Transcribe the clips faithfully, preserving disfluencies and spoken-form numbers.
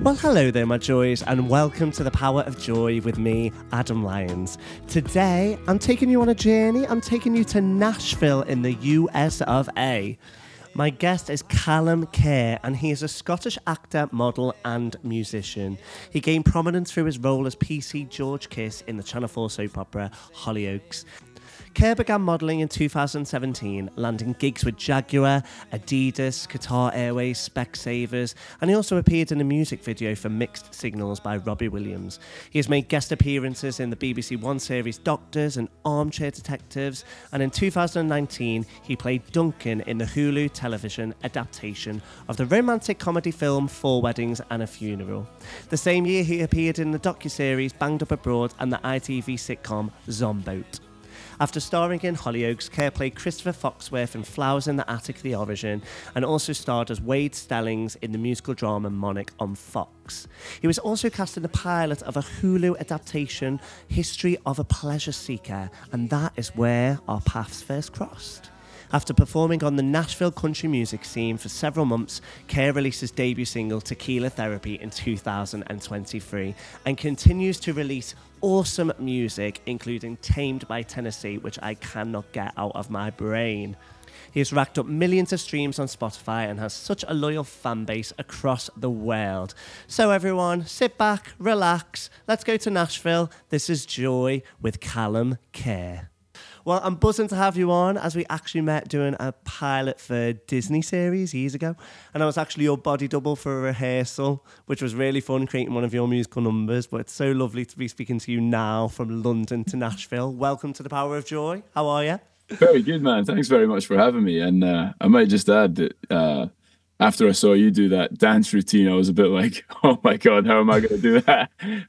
Well, hello there, my joys, and welcome to The Power of Joy with me, Adam Lyons. Today, I'm taking you on a journey. I'm taking you to Nashville in the U S of A. My guest is Callum Kerr, and he is a Scottish actor, model, and musician. He gained prominence through his role as P C George Kiss in the Channel four soap opera Hollyoaks. Kerr began modelling in two thousand seventeen, landing gigs with Jaguar, Adidas, Qatar Airways, Specsavers, and he also appeared in a music video for Mixed Signals by Robbie Williams. He has made guest appearances in the B B C One series Doctors and Armchair Detectives, and in two thousand nineteen he played Duncan in the Hulu television adaptation of the romantic comedy film Four Weddings and a Funeral. The same year he appeared in the docuseries Banged Up Abroad and the I T V sitcom Zomboat. After starring in Hollyoaks, Kerr played Christopher Foxworth in Flowers in the Attic: The Origin, and also starred as Wade Stellings in the musical drama Monarch on Fox. He was also cast in the pilot of a Hulu adaptation, History of a Pleasure Seeker, and that is where our paths first crossed. After performing on the Nashville country music scene for several months, Kerr released his debut single, Tequila Therapy, in two thousand twenty-three, and continues to release awesome music, including Tamed by Tennessee, which I cannot get out of my brain. He has racked up millions of streams on Spotify and has such a loyal fan base across the world. So everyone, sit back, relax, let's go to Nashville. This is Joy with Callum Kerr. Well, I'm buzzing to have you on, as we actually met doing a pilot for a Disney series years ago. And I was actually your body double for a rehearsal, which was really fun, creating one of your musical numbers. But it's so lovely to be speaking to you now from London to Nashville. Welcome to The Power of Joy. How are you? Very good, man. Thanks very much for having me. And uh, I might just add that uh, after I saw you do that dance routine, I was a bit like, oh my God, how am I going to do that?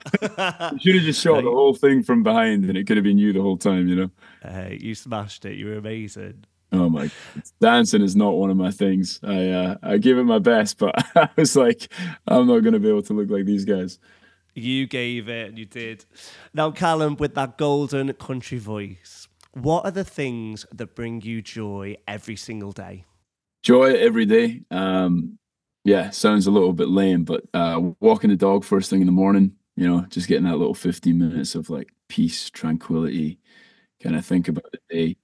You should have just shot the whole thing from behind and it could have been you the whole time, you know? Uh, you smashed it. You were amazing. Oh my God. Dancing is not one of my things. I uh, I give it my best, but I was like, I'm not going to be able to look like these guys. You gave it, and you did. Now, Callum, with that golden country voice, what are the things that bring you joy every single day? Joy every day. Um, yeah, sounds a little bit lame, but uh, walking the dog first thing in the morning, you know, just getting that little fifteen minutes of like peace, tranquility, kind of think about the day.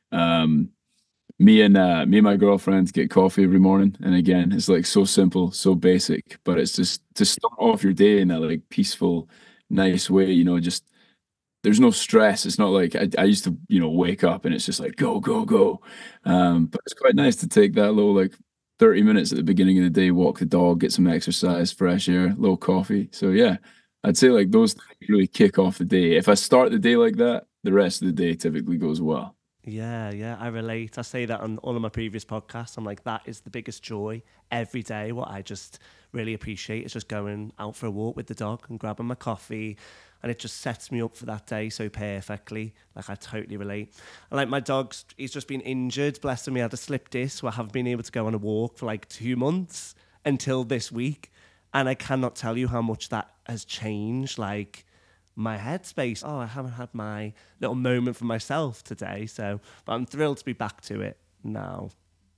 Um, me and uh, me and my girlfriend get coffee every morning, and again, it's like so simple, so basic, but it's just to start off your day in that like peaceful, nice way. You know, just there's no stress. It's not like I, I used to, you know, wake up and it's just like go, go, go. Um, but it's quite nice to take that little like thirty minutes at the beginning of the day, walk the dog, get some exercise, fresh air, a little coffee. So yeah, I'd say like those things really kick off the day. If I start the day like that, the rest of the day typically goes well. Yeah, yeah, I relate. I say that on all of my previous podcasts. I'm like, that is the biggest joy every day. What I just really appreciate is just going out for a walk with the dog and grabbing my coffee. And it just sets me up for that day so perfectly. Like, I totally relate. And like my dog's, he's just been injured. Bless him, he had a slip disc, so I haven't been able to go on a walk for like two months until this week. And I cannot tell you how much that has changed. Like, my headspace. Oh, I haven't had my little moment for myself today. So, but I'm thrilled to be back to it now.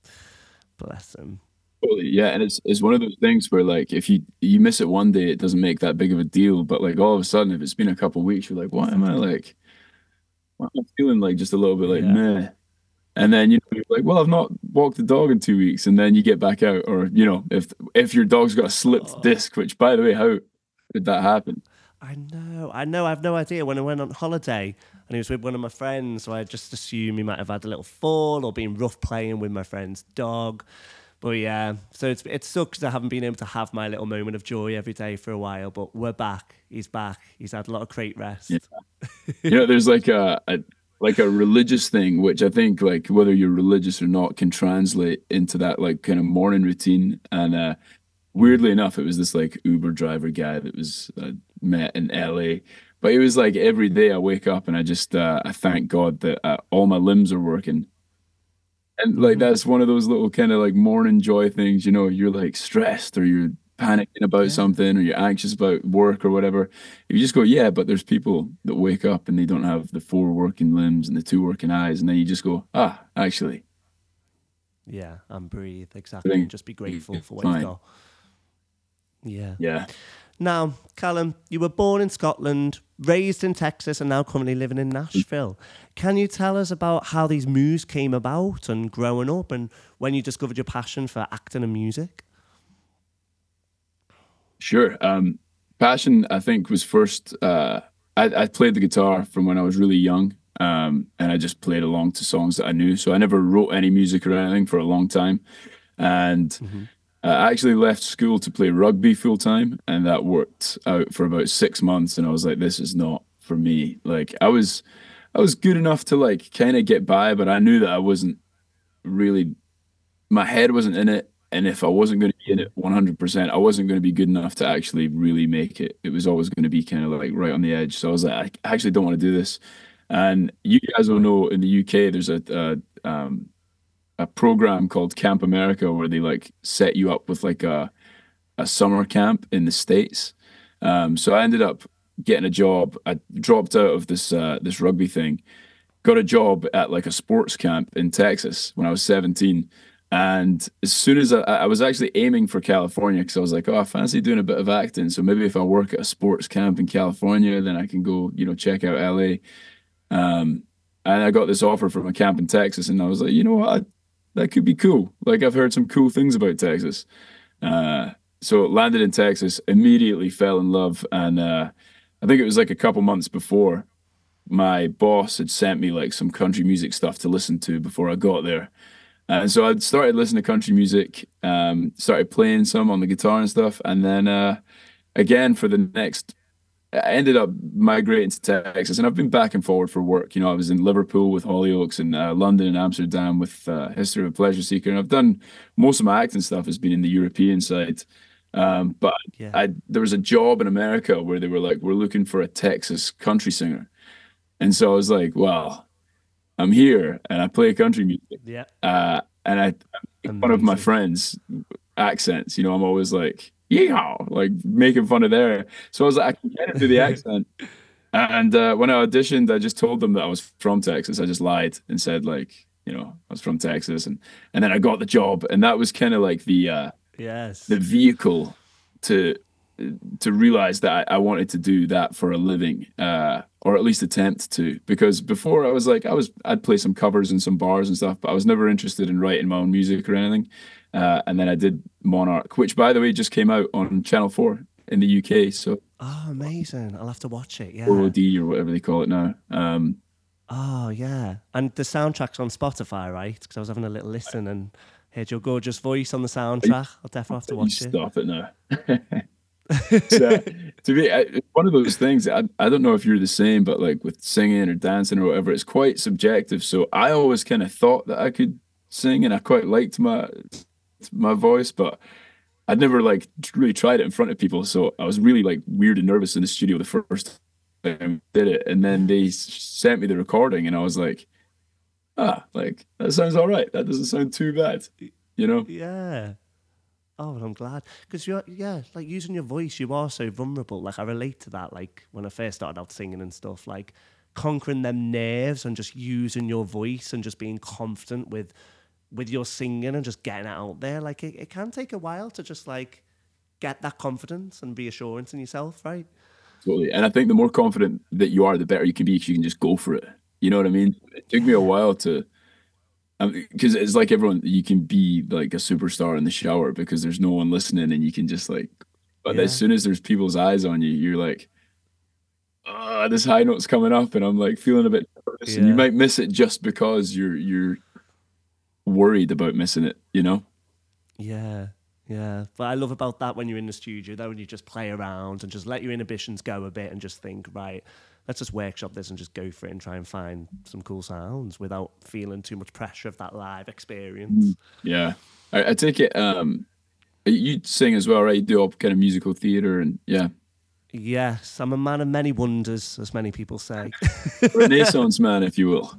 Bless him. Totally, yeah, and it's it's one of those things where like if you you miss it one day, it doesn't make that big of a deal. But like all of a sudden, if it's been a couple of weeks, you're like, why am I like, why am I feeling like just a little bit like Yeah. meh? And then you know you're like, well, I've not walked the dog in two weeks, and then you get back out, or you know, if if your dog's got a slipped Oh, disc, which by the way, how did that happen? I know. I know. I have no idea. When I went on holiday and he was with one of my friends, so I just assumed he might have had a little fall or been rough playing with my friend's dog. But yeah, so it's it sucks I haven't been able to have my little moment of joy every day for a while. But we're back. He's back. He's had a lot of crate rest. Yeah. You know, there's like a, a like a religious thing, which I think like whether you're religious or not can translate into that like kind of morning routine. And uh, weirdly enough, it was this like Uber driver guy that was uh, met in L A. But it was like every day I wake up and I just uh, I thank God that uh, all my limbs are working. And like Mm-hmm. that's one of those little kind of like morning joy things, you know, you're like stressed or you're panicking about Yeah. something or you're anxious about work or whatever. You just go, yeah, but there's people that wake up and they don't have the four working limbs and the two working eyes, and then you just go, ah, actually, Yeah. And breathe. I Exactly. And think just be grateful for what you've fine. got. Yeah. Yeah. Now, Callum, you were born in Scotland, raised in Texas, and now currently living in Nashville. Can you tell us about how these moves came about and growing up and when you discovered your passion for acting and music? Sure. Um, passion, I think, was first. Uh, I, I played the guitar from when I was really young, um, and I just played along to songs that I knew. So I never wrote any music or anything for a long time. And Mm-hmm. uh, I actually left school to play rugby full time, and that worked out for about six months. And I was like, this is not for me. Like I was, I was good enough to like kind of get by, but I knew that I wasn't really my head wasn't in it. And if I wasn't going to be in it one hundred percent, I wasn't going to be good enough to actually really make it. It was always going to be kind of like right on the edge. So I was like, I actually don't want to do this. And you guys will Right. know in the U K, there's a, a, um, a program called Camp America where they like set you up with like a, a summer camp in the States. Um, so I ended up getting a job. I dropped out of this uh, this rugby thing, got a job at like a sports camp in Texas when I was seventeen. And as soon as I, I was actually aiming for California because I was like, oh, I fancy doing a bit of acting. So maybe if I work at a sports camp in California, then I can go, you know, check out L A. Um, and I got this offer from a camp in Texas, and I was like, you know what, I, that could be cool. Like I've heard some cool things about Texas. Uh, so landed in Texas, immediately fell in love, and uh, I think it was like a couple months before my boss had sent me like some country music stuff to listen to before I got there. And so I started listening to country music, um, started playing some on the guitar and stuff. And then uh, again, for the next, I ended up migrating to Texas. And I've been back and forward for work. You know, I was in Liverpool with Hollyoaks and uh, London and Amsterdam with uh, History of a Pleasure Seeker. And I've done most of my acting stuff has been in the European side. Um, but Yeah. I there was a job in America where they were like, we're looking for a Texas country singer. And so I was like, well, I'm here and I play country music. Yeah. Uh, and I, I make fun of my Amazing. friends' accents. You know, I'm always like, yeehaw, like making fun of their. So I was like, I can kind of do the accent. And uh, when I auditioned, I just told them that I was from Texas. I just lied and said like, you know, I was from Texas, and and then I got the job, and that was kind of like the uh, the Yes. vehicle to to realize that I, I wanted to do that for a living, uh, or at least attempt to. Because before I was like, I was I'd play some covers in some bars and stuff, but I was never interested in writing my own music or anything. Uh, and then I did Monarch, which by the way just came out on Channel Four in the U K, so Oh, amazing. I'll have to watch it. Yeah. O O D or whatever they call it now. Um, Oh, yeah. And the soundtrack's on Spotify, right? Because I was having a little listen and heard your gorgeous voice on the you, soundtrack. I'll definitely have to you watch it. stop it now. So to me, I, it's one of those things. I I don't know if you're the same, but like with singing or dancing or whatever, it's quite subjective. So I always kind of thought that I could sing, and I quite liked my my voice, but I'd never like really tried it in front of people. So I was really like weird and nervous in the studio the first time I did it, and then Yeah. they s- sent me the recording, and I was like, ah, like that sounds all right. That doesn't sound too bad, you know? Yeah. Oh, well, I'm glad. Because you're, yeah, like using your voice, you are so vulnerable. Like, I relate to that. Like, when I first started out singing and stuff, like conquering them nerves and just using your voice and just being confident with with your singing and just getting it out there. Like, it, it can take a while to just like get that confidence and reassurance in yourself, right? Totally. And I think the more confident that you are, the better you can be because you can just go for it. You know what I mean? It took me a Yeah. while to, because it's like everyone, you can be like a superstar in the shower because there's no one listening and you can just like, but as Yeah. soon as there's people's eyes on you, you're like, oh, this high note's coming up and I'm like feeling a bit nervous and you Yeah. might miss it just because you're, you're worried about missing it, you know? Yeah. Yeah. But I love about that when you're in the studio, though, when you just play around and just let your inhibitions go a bit and just think, right, let's just workshop this and just go for it and try and find some cool sounds without feeling too much pressure of that live Mm. experience. Yeah. I, I take it, um, you sing as well, right? You do all kind of musical theater and yeah, Yes, I'm a man of many wonders, as many people say. Renaissance man, if you will.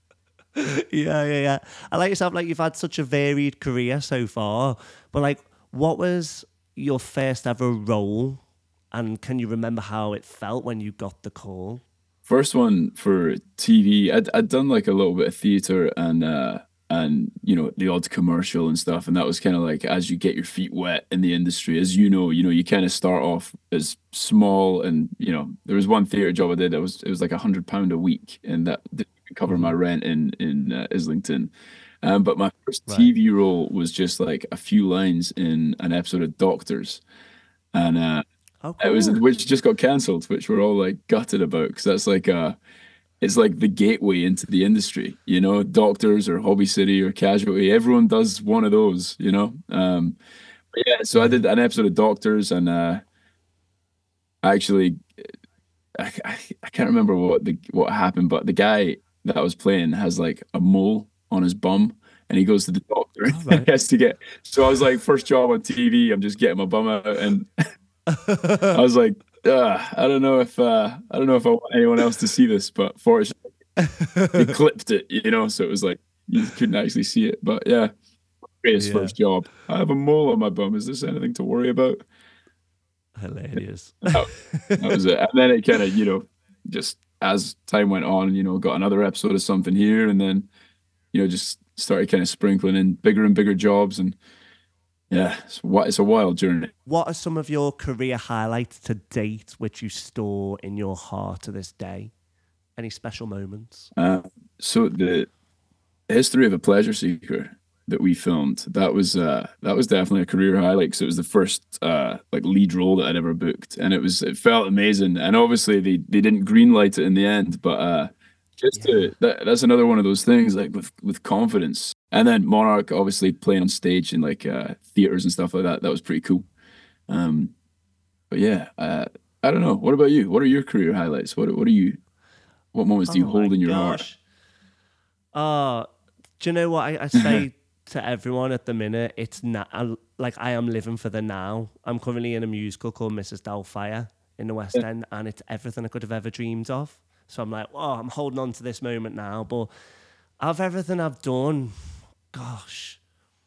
Yeah, yeah, yeah. I like yourself, like you've had such a varied career so far, but like, what was your first ever role? And can you remember how it felt when you got the call? First one for T V, I'd, I'd done like a little bit of theater and uh, and you know the odd commercial and stuff. And that was kind of like as you get your feet wet in the industry, as you know, you know, you kind of start off as small. And you know, there was one theater job I did that was it was like a hundred pound a week, and that didn't even cover my Hmm. rent in in uh, Islington. Um, but my first Right. T V role was just like a few lines in an episode of Doctors, and uh, Oh, it was cool. which just got cancelled, which we're all like gutted about because that's like a it's like the gateway into the industry, you know, Doctors or Hobby City or Casualty. Everyone does one of those, you know. Um, but yeah, so I Yeah. did an episode of Doctors, and uh, I actually I, I, I can't remember what the what happened, but the guy that I was playing has like a mole on his bum, and he goes to the doctor All and right. he has to get. So I was like, first job on T V, I'm just getting my bum out, and I was like, uh, I don't know if uh, I don't know if I want anyone else to see this, but fortunately they clipped it, you know, so it was like you couldn't actually see it. But yeah, greatest Yeah. first job. I have a mole on my bum. Is this anything to worry about? Hilarious. That, that was it. And then it kind of, you know, just as time went on, you know, got another episode of something here, and then, you know, just started kind of sprinkling in bigger and bigger jobs. And yeah, it's, wi- it's a wild journey. What are some of your career highlights to date which you store in your heart to this day? Any special moments? Uh, so the History of a Pleasure Seeker that we filmed, that was uh that was definitely a career highlight because it was the first uh like lead role that I'd ever booked, and it was it felt amazing. And obviously they they didn't greenlight it in the end, but uh just Yeah. to that, that's another one of those things like with with confidence. And then Monarch obviously playing on stage in like uh theaters and stuff like that, that was pretty cool. Um but yeah, uh I don't know. What about you? What are your career highlights? What what are you what moments do you Oh my hold in your heart? gosh. Uh, do you know what I, I say to everyone at the minute? It's not I, like I am living for the now. I'm currently in a musical called Missus Doubtfire in the West End, and it's everything I could have ever dreamed of. So I'm like, oh, I'm holding on to this moment now. But of everything I've done, gosh,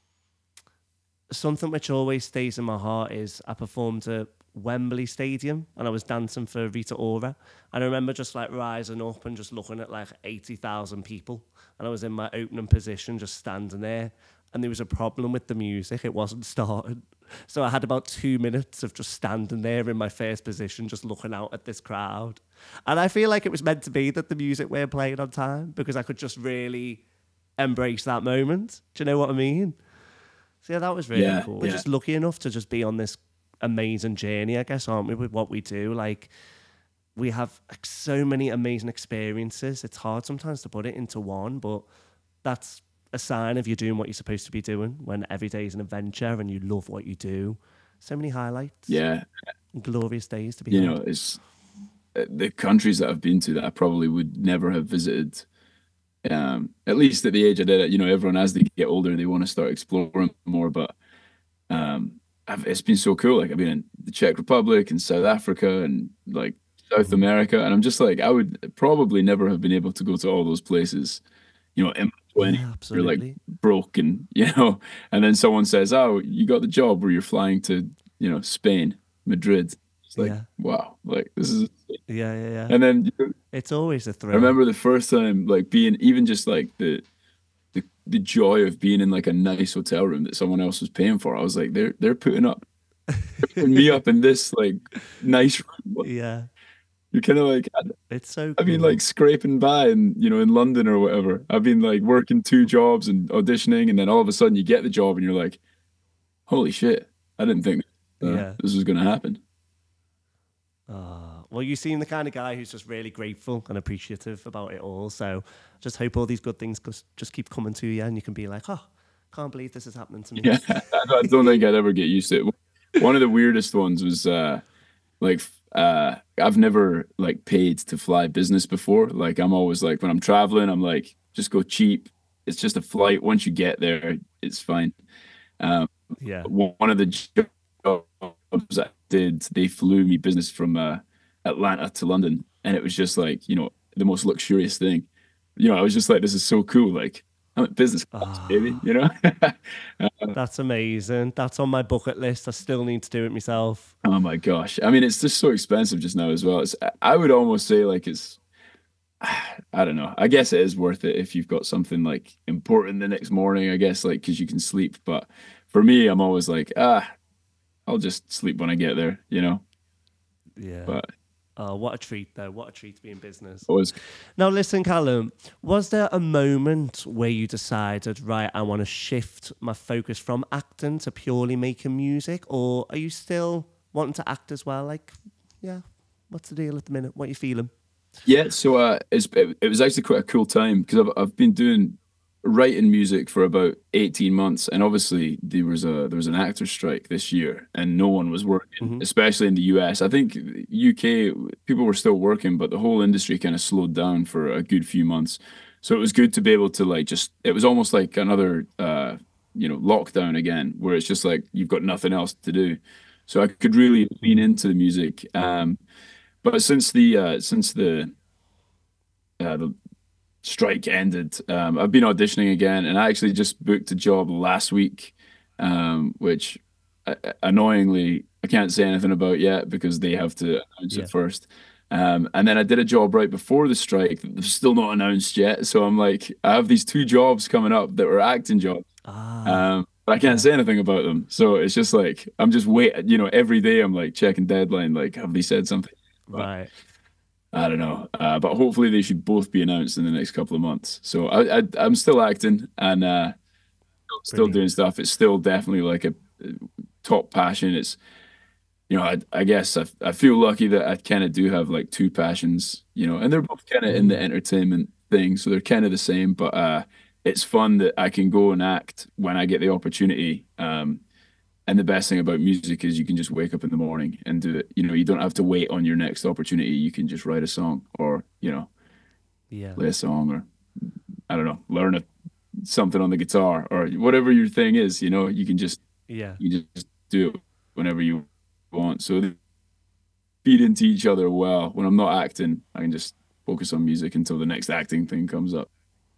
something which always stays in my heart is I performed at Wembley Stadium and I was dancing for Rita Ora. And I remember just like rising up and just looking at like eighty thousand people. And I was in my opening position, just standing there. And there was a problem with the music, it wasn't starting. So I had about two minutes of just standing there in my first position, just looking out at this crowd. And I feel like it was meant to be that the music weren't playing on time because I could just really embrace that moment. Do you know what I mean? So yeah, that was really Yeah, cool. We're yeah. just lucky enough to just be on this amazing journey, I guess, aren't we, with what we do? Like, we have like, so many amazing experiences. It's hard sometimes to put it into one, but that's a sign of you doing what you're supposed to be doing when every day is an adventure and you love what you do. So many highlights Yeah. and glorious days to be You had. know, it's uh, the countries that I've been to that I probably would never have visited. Um, at least at the age I did it, you know, everyone as they get older, they want to start exploring more. But um, I've, it's been so cool. Like I've been in the Czech Republic and South Africa and like South Hmm. America, and I'm just like I would probably never have been able to go to all those places, you know, in my twenties. Yeah, You're like absolutely. broke, and you know, and then someone says, "Oh, you got the job where you're flying to, you know, Spain, Madrid." It's like, Yeah. wow, like this is. Yeah, yeah, yeah. And then It's always a I thrill. remember the first time, like being even just like the the the joy of being in like a nice hotel room that someone else was paying for. I was like, they're they're putting up putting me up in this like nice room. Yeah, You're kind of like I, it's so I've been like cool. scraping by and you know in London or whatever. I've been like working two jobs and auditioning, and then all of a sudden you get the job and you're like, holy shit, I didn't think uh, Yeah. this was gonna happen. Uh, well, you seem the kind of guy who's just really grateful and appreciative about it all. So just hope all these good things just just keep coming to you and you can be like, oh, can't believe this is happening to me. Yeah, I don't think I'd ever get used to it. One of the weirdest ones was uh like uh I've never like paid to fly business before. Like I'm always like when I'm traveling, I'm like just go cheap. It's just a flight. Once you get there, it's fine. Um, Yeah. one of the jobs I did, they flew me business from uh, Atlanta to London, and it was just like you know the most luxurious thing. You know, I was just like, this is so cool. Like I'm at business class, baby. Ah, You know. that's amazing. That's on my bucket list. I still need to do it myself. Oh my gosh. I mean, it's just so expensive just now as well. It's I would almost say like it's I don't know. I guess it is worth it if you've got something like important the next morning, I guess, like because you can sleep. But for me, I'm always like, ah, I'll just sleep when I get there, you know? Yeah. But Oh, what a treat, though. What a treat to be in business. always, Now, listen, Callum, was there a moment where you decided, right, I want to shift my focus from acting to purely making music? Or are you still wanting to act as well? Like, yeah, what's the deal at the minute? What are you feeling? yeah. So uh, it's, it, it was actually quite a cool time because I've, I've been doing writing music for about eighteen months. And obviously there was a, there was an actor strike this year and no one was working, Hmm. especially in the U S. I think U K, people were still working, but the whole industry kind of slowed down for a good few months. So it was good to be able to like just, it was almost like another, uh, you know, lockdown again, where it's just like you've got nothing else to do. So I could really lean Hmm. into the music. Um, but since the, uh, since the, uh, the strike ended, um, I've been auditioning again, and I actually just booked a job last week, um, which uh, annoyingly I can't say anything about yet because they have to announce it Yeah. first. Um, and then I did a job right before the strike that they've still not announced yet. So I'm like, I have these two jobs coming up that were acting jobs, Ah, um, but I can't yeah. say anything about them. So it's just like I'm just wait, you know, every day I'm like checking deadline, like have they said something? But Right. I don't know, uh, but hopefully they should both be announced in the next couple of months. So I, I I'm still acting and uh, still doing Brilliant. stuff. It's still definitely like a top passion. It's you know I I guess I I feel lucky that I kind of do have like two passions, you know, and they're both kind of in the Mm. entertainment thing, so they're kind of the same. But uh, it's fun that I can go and act when I get the opportunity. Um, and the best thing about music is you can just wake up in the morning and do it. You know, you don't have to wait on your next opportunity. You can just write a song or, you know, Yeah. play a song or I don't know, learn a, something on the guitar or whatever your thing is, you know, you can just Yeah. you just do it whenever you want. So they feed into each other well. When I'm not acting, I can just focus on music until the next acting thing comes up.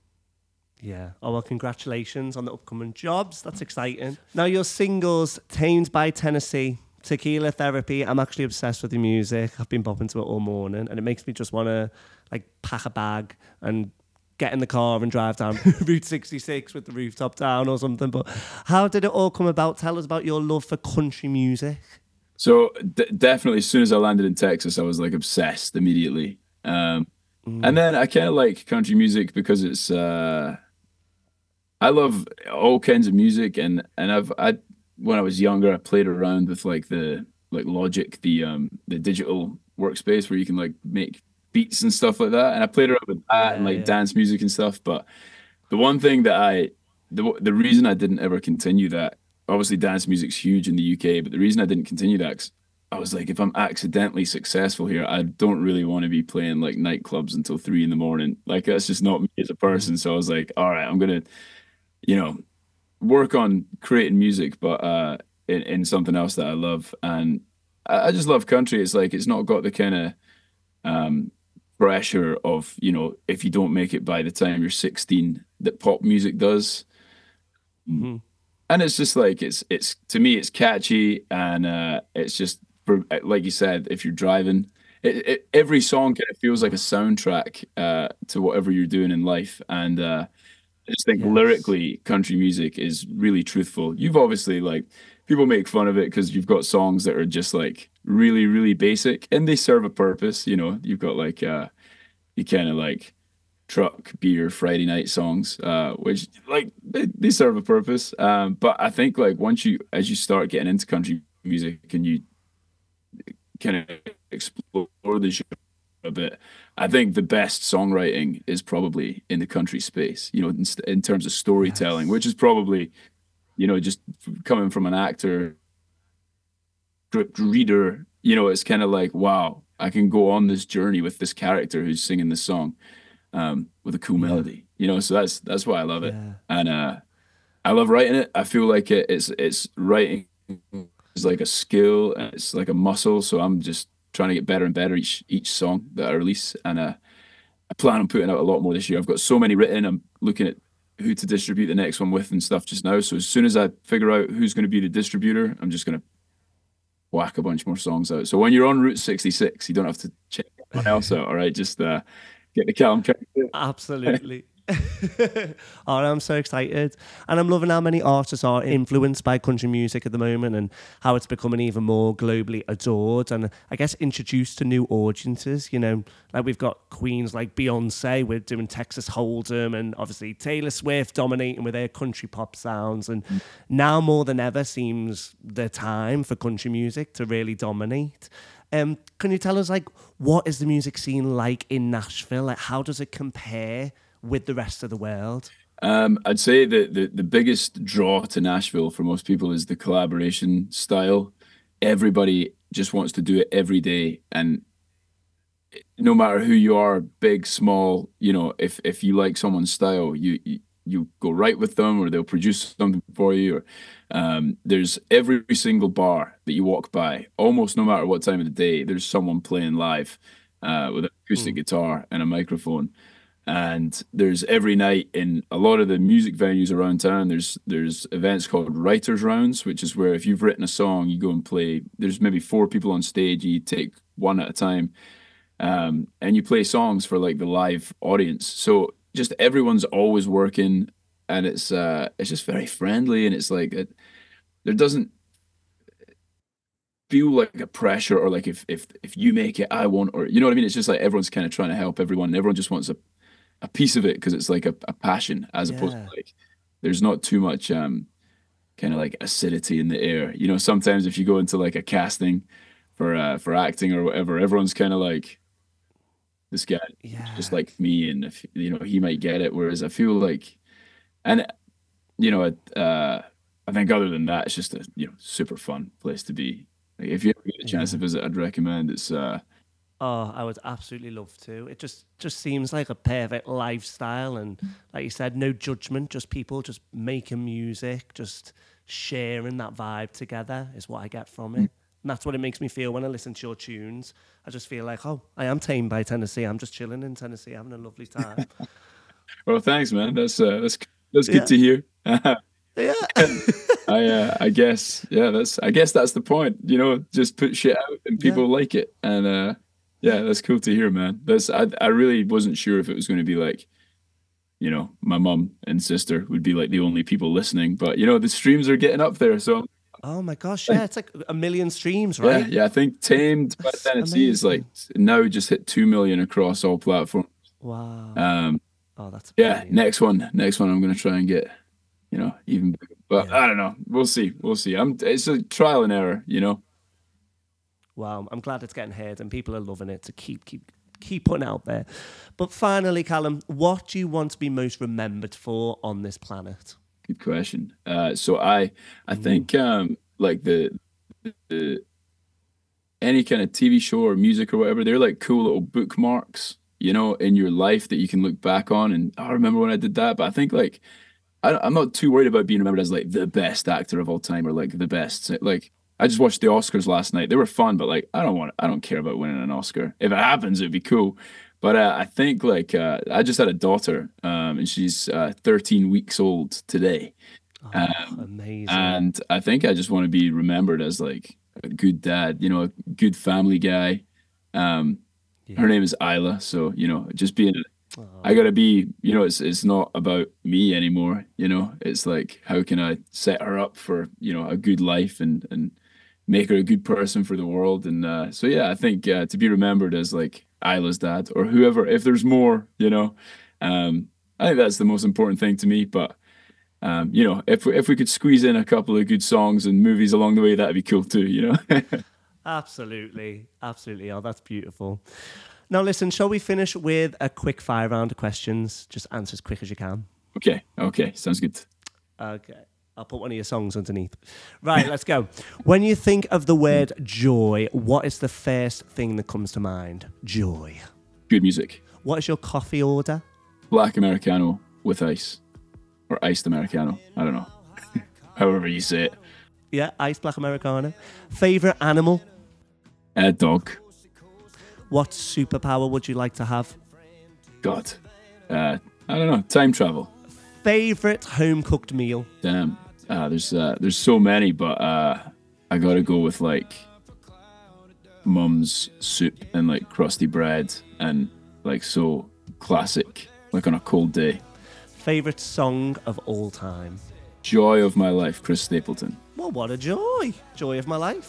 Yeah. Oh, well, congratulations on the upcoming jobs. That's exciting. Now, your singles, Tamed by Tennessee, Tequila Therapy. I'm actually obsessed with the music. I've been bopping to it all morning, and it makes me just want to like pack a bag and get in the car and drive down Route sixty-six with the rooftop down or something. But how did it all come about? Tell us about your love for country music. So d definitely, as soon as I landed in Texas, I was like obsessed immediately. Um, and Mm. then I kind of like country music because it's uh, I love all kinds of music, and and I've I when I was younger, I played around with like the like Logic, the um the digital workspace where you can like make beats and stuff like that, and I played around with that and Yeah, like yeah. dance music and stuff. But the one thing that I the the reason I didn't ever continue that, obviously dance music's huge in the U K, but the reason I didn't continue that, 'cause I was like, if I'm accidentally successful here, I don't really want to be playing like nightclubs until three in the morning. Like that's just not me as a Mm. person. So I was like, all right, I'm gonna you know, work on creating music, but uh, in, in something else that I love. And I, I just love country. It's like it's not got the kind of um, pressure of, you know, if you don't make it by the time you're sixteen, that pop music does. Hmm. And it's just like it's it's to me it's catchy and uh, it's just for like you said, if you're driving. It, it, every song kind of feels like a soundtrack uh, to whatever you're doing in life, and uh, I just think Yes. lyrically, country music is really truthful. You've obviously like people make fun of it because you've got songs that are just like really, really basic and they serve a purpose. You know, you've got like uh you kind of like truck beer Friday night songs, uh, which like they, they serve a purpose. Um, but I think like once you as you start getting into country music and you kind of explore the genre a bit. I think the best songwriting is probably in the country space, you know, in, in terms of storytelling, Yes. which is probably, you know, just coming from an actor, script reader, you know, it's kind of like, wow, I can go on this journey with this character who's singing this song um, with a cool Yeah. melody, you know, so that's that's why I love it. Yeah. And uh, I love writing it. I feel like it, it's it's writing is like a skill and it's like a muscle. So I'm just trying to get better and better each each song that I release. And uh, I plan on putting out a lot more this year. I've got so many written. I'm looking at who to distribute the next one with and stuff just now. So as soon as I figure out who's going to be the distributor, I'm just going to whack a bunch more songs out. So when you're on Route sixty-six, you don't have to check anyone else out. All right, just uh, Get the Callum Carter. Absolutely. Oh, I'm so excited. And I'm loving how many artists are influenced by country music at the moment and how it's becoming even more globally adored and I guess introduced to new audiences. You know, like we've got queens like Beyonce, we're doing Texas Hold'em, and obviously Taylor Swift dominating with their country pop sounds. And mm. now more than ever seems the time for country music to really dominate. Um, can you tell us, like, what is the music scene like in Nashville? Like, how does it compare with the rest of the world? Um, I'd say that the, the biggest draw to Nashville for most people is the collaboration style. Everybody just wants to do it every day. And no matter who you are, big, small, you know, if, if you like someone's style, you, you, you go right with them or they'll produce something for you. Or um, there's every single bar that you walk by, almost no matter what time of the day, there's someone playing live uh, with an acoustic mm. guitar and a microphone. And there's every night in a lot of the music venues around town, there's there's events called writers' rounds, which is where if you've written a song, you go and play. There's maybe four people on stage, and you take one at a time, um, and you play songs for like the live audience. So just everyone's always working, and it's uh, it's just very friendly, and it's like it, there doesn't feel like a pressure or like if if if you make it, I won't, or you know what I mean. It's just like everyone's kind of trying to help everyone, and everyone just wants a a piece of it because it's like a, a passion as yeah. opposed to like there's not too much um kind of like acidity in the air. You know, sometimes if you go into like a casting for uh for acting or whatever, everyone's kind of like this guy yeah. just like me, and if you know he might get it, whereas I feel like and you know uh I think other than that it's just a you know super fun place to be. Like, if you ever get a chance yeah. to visit, I'd recommend. It's uh Oh, I would absolutely love to. It just just seems like a perfect lifestyle, and like you said, no judgment, just people just making music, just sharing that vibe together is what I get from it. And that's what it makes me feel when I listen to your tunes. I just feel like, oh, I am tamed by Tennessee. I'm just chilling in Tennessee, having a lovely time. Well, thanks, man. That's uh, that's that's good yeah. to hear. yeah. I uh, I guess yeah. That's I guess that's the point. You know, just put shit out and people yeah. like it, and uh, yeah, that's cool to hear, man. That's I I really wasn't sure if it was going to be like, you know, my mom and sister would be like the only people listening, but you know, the streams are getting up there, so. Oh my gosh, yeah, it's like a million streams, right? Yeah, yeah. I think Tamed by Tennessee is like now just hit two million across all platforms. Wow. Um, oh, that's yeah. Next one, next one, I'm gonna try and get, you know, even bigger. But yeah. I don't know. We'll see. We'll see. I'm. It's a trial and error, you know. Wow, I'm glad it's getting heard and people are loving it. To keep keep keep putting it out there. But finally, Callum, what do you want to be most remembered for on this planet? Good question. Uh, so I I think um, like the, the any kind of T V show or music or whatever, they're like cool little bookmarks, you know, in your life that you can look back on. And I remember when I did that. But I think like I, I'm not too worried about being remembered as like the best actor of all time or like the best. Like I just watched the Oscars last night. They were fun, but like I don't want I don't care about winning an Oscar. If it happens, it'd be cool. But uh, I think like uh, I just had a daughter, um, and she's uh, thirteen weeks old today. Oh, um, amazing! And I think I just want to be remembered as like a good dad, you know, a good family guy. Um, yeah. Her name is Isla, so you know, just being. Oh. I gotta be, you know, it's it's not about me anymore. You know, it's like how can I set her up for you know a good life and and make her a good person for the world. And uh, so yeah, I think uh, to be remembered as like Isla's dad or whoever, if there's more, you know, um, I think that's the most important thing to me. But um, you know, if we, if we could squeeze in a couple of good songs and movies along the way, that'd be cool too. You know. Absolutely, absolutely. Oh, that's beautiful. Now, listen, shall we finish with a quick fire round of questions? Just answer as quick as you can. Okay. Okay. Sounds good. Okay. I'll put one of your songs underneath. Right, let's go. When you think of the word joy, what is the first thing that comes to mind? Joy. Good music. What is your coffee order? Black Americano with ice. Or iced Americano. I don't know. However you say it. Yeah, iced black Americano. Favorite animal? A dog. What superpower would you like to have? God. Uh, I don't know. Time travel. Favorite home-cooked meal? Damn. Uh, there's uh, there's so many, but uh, I gotta go with like mum's soup and like crusty bread and like so classic, like on a cold day. Favorite song of all time? Joy of My Life, Chris Stapleton. Well, what a joy. Joy of my life.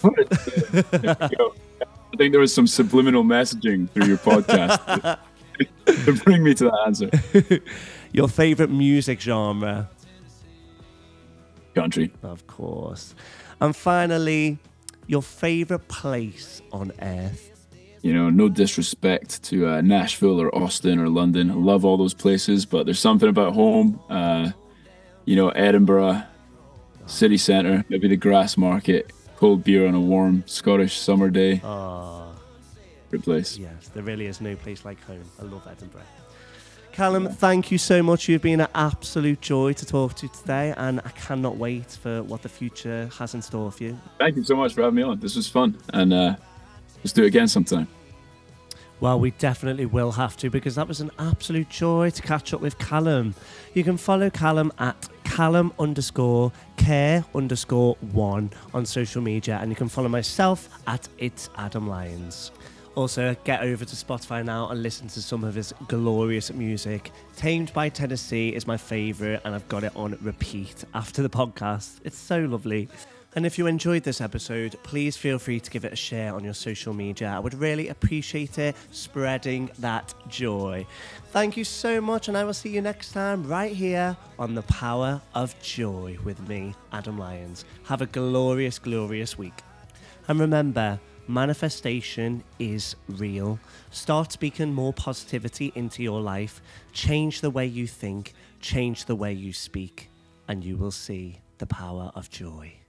I think there was some subliminal messaging through your podcast to, to bring me to that answer. Your favorite music genre? Country. Of course. And finally, your favorite place on earth? You know, no disrespect to uh, Nashville or Austin or London. I love all those places, but there's something about home. Uh, you know, Edinburgh, city centre, maybe the Grass Market, cold beer on a warm Scottish summer day. Oh, great place. Yes, there really is no place like home. I love Edinburgh. Callum, thank you so much. You've been an absolute joy to talk to today, and I cannot wait for what the future has in store for you. Thank you so much for having me on. This was fun, and uh, let's do it again sometime. Well, we definitely will have to, because that was an absolute joy to catch up with Callum. You can follow Callum at Callum underscore care underscore one on social media, and you can follow myself at It's Adam Lyons. Also, get over to Spotify now and listen to some of his glorious music. Tamed by Tennessee is my favourite, and I've got it on repeat after the podcast. It's so lovely. And if you enjoyed this episode, please feel free to give it a share on your social media. I would really appreciate it, spreading that joy. Thank you so much, and I will see you next time right here on The Power of Joy with me, Adam Lyons. Have a glorious, glorious week. And remember, manifestation is real. Start speaking more positivity into your life. Change the way you think, change the way you speak, and you will see the power of joy.